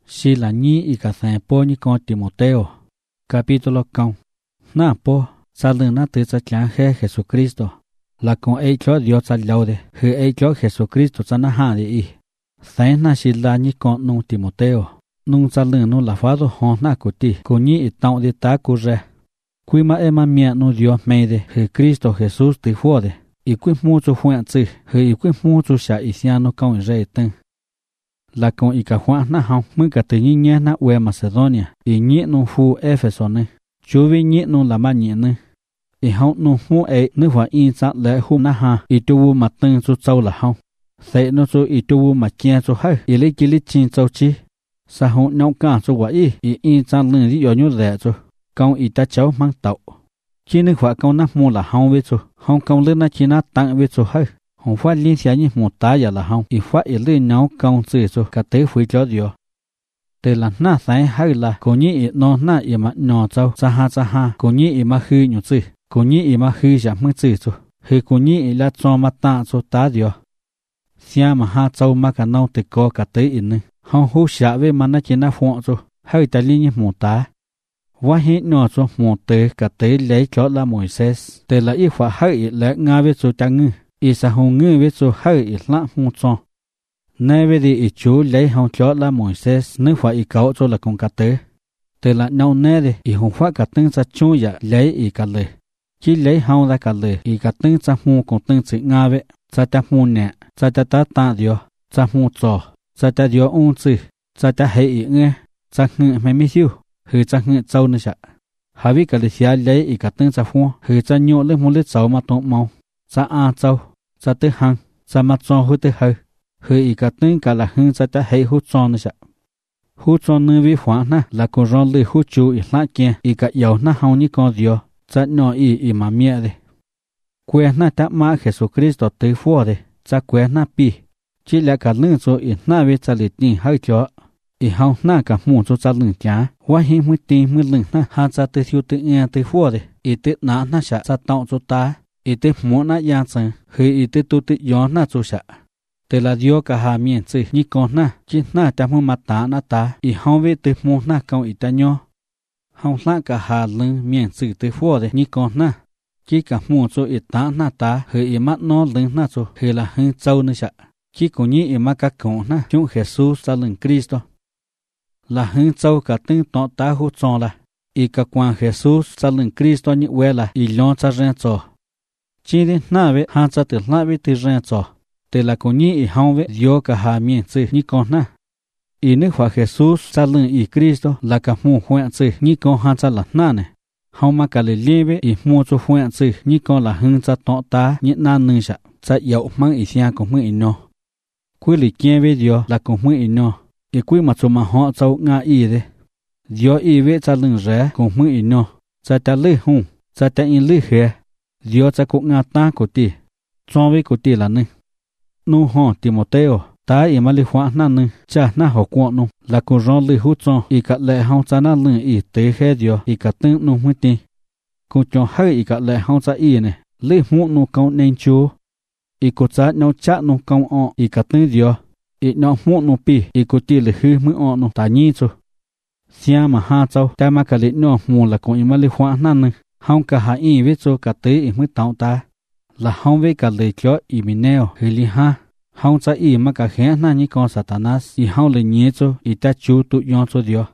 Si la ñi y casan po ni con Timoteo. Capítulo con. Na po, salun na te sa chan Jesucristo. La con hecho Dios sa laude, he hecho Jesucristo sa na ha de i. Sain na si la ni con nung Timoteo. Nung salun nu la fado hon na kuti, ku ñi y tao de ta ku re. Kui ma ema mia nu Dios meide, he Cristo Jesús te fuode. Y kui mucho fuan tsi, he y kui mucho sha isiano con rey ten. La con y cajuan na hao muy cateniña na ue Macedonia, y ñi nu fu Éfeso ne. Chuvi ñi nu la ma ñi ne. Y hao nu hu e nu hua in sa le hu na ha, y tuvu ma ten su tsau la hao. Thệ nu su y tuvu ma kien su hai, y li ki li chin tsau chi. Sa hao nhau ka su wa y in sa lưng di yo nyu le su. Câu y ta cháu mang tàu. Chi nu hua câu na mu la hao vi su, hao câu lưng na chi na tang vi su hai. Hồng phát liên xia như một tá giả là hông, y phát y lưỡi nhau công sự số cả tế phui cho điều. Từ là na sai hay là cố nhị y nó na y mà nhỏ châu sa ha, cố nhị y mà hư nhụ sự, cố nhị y mà hư giả mưa sự số, hư cố nhị y là cho mà ta số tá điều. Xia mà ha châu mà cả nâu từ co cả tế y nữa, hông hú xả với mà na chỉ na phụ số, hay ta liên như một tá. Quá hết nhỏ số một tế cả tế lấy cho là Moses, từ là y phát hay y lấy nga với số trang ngư. Y sa hông ngư với số hơi y lạ hông cho. Nay với đi y chú lấy hông cho là Moses nếu phải y cáo cho là con cá tế. Từ là nhau nè đi y hông phát cả tương sa chú dạ lấy y cả lời. Chỉ lấy hông ra cả lời y cả tương sa hông con tương sự ngà với. Sa ta hông nè, sa ta ta diyo, sa hông cho, sa ta diyo ôn sư, sa ta hệ y nghe, sa ngư mẹ mi siêu, hư sa ngư châu nè sạ. Hà vi cả lời xia lấy y cả tương sa hông, hư sa nhộ lên mô lết châu mà tông màu, sa a châu. Sa tư hăng, sa mặt cho hư tư hư, hư y cả tương cả là hư sa ta hay hư cho nữa sạ. Hư cho nơi vi hóa na là cô rong lư hư chú y lạ kia y cả dầu na hông như con diyo, sa nhỏ y mà mẹ đi. Quê na ta ma Jesucristo tư phua đi, sa quê na pi, chỉ là cả lưng cho y na vi sa lì tình hơi cho, y hông na cả mù cho sa lưng chá, quá hi mới tình mới lưng na ha sa tư thiêu tư nghe tư phua đi, y tư ná na sạ sa tạo cho ta. Y te mua na yang sen, hư y te tu te yon na chu sha. Te la dio ka ha mien tsi ni kon na, chi na ta mu ma ta na ta, y hong ve te mu na kong y ta nyo. Hong la ka ha lưng mien tsi te fuo de ni kon na. Chi ka mu chu y ta na ta, hư y ma no lưng na chu, hư la hư châu na sha. Chi ku ni y ma ka kon na, chung Jesus sa lưng Cristo. La hư châu ka tương to ta hu chon la. Y ka quan Jesus sa lưng Cristo ni we la, y lon sa ren cho. Chỉ đến na về han sa từ na về từ rèn cho, từ là cô nhị y hông về Dios cả hà miền chữ như con na, y nước hoa Jesus sa lưng y Cristo là cả mua hoạn chữ như con han sa là na này, hông mà cả lệ lê về y mua cho hoạn chữ như con là hưng sa tọ ta như na nương sa dậu mang y xia cũng mưa y no, quy lì kia về Dios là cũng mưa y no, y quy mà cho mà họ châu nga y đấy, Dios y về sa lưng rẽ cũng mưa y no, sa ta lư hung, sa ta in lư khé. Dios cha cũng ngã ta của ti, cho với của ti là nè. Nu hòn Timoteo, ta y mà li hoa na nè, cha na học quan nu, là cô rong li hút cho, y cả lệ hông cha na lưng y tế khe Dios, y cả tương nu mới ti. Cô cho hơi y cả lệ hông cha y nè, li mu nu câu nên chú, y cô cha nhau cha nu câu ọ, y cả tương Dios, y nhau mu nu pi, y cô ti li hư mới ọ nu ta nhi chú. Xia mà ha châu, ta mà cả li nhau mu là cô y mà li hoa na nè. Hông cả hạ y với cho cả tế y mới tạo ta. Là hông với cả lời cho y mình neo hư li ha. Hông cha y mà cả khẽ na như con Satanas. Y hông lời nhé cho y ta chú tụ yon cho Dios.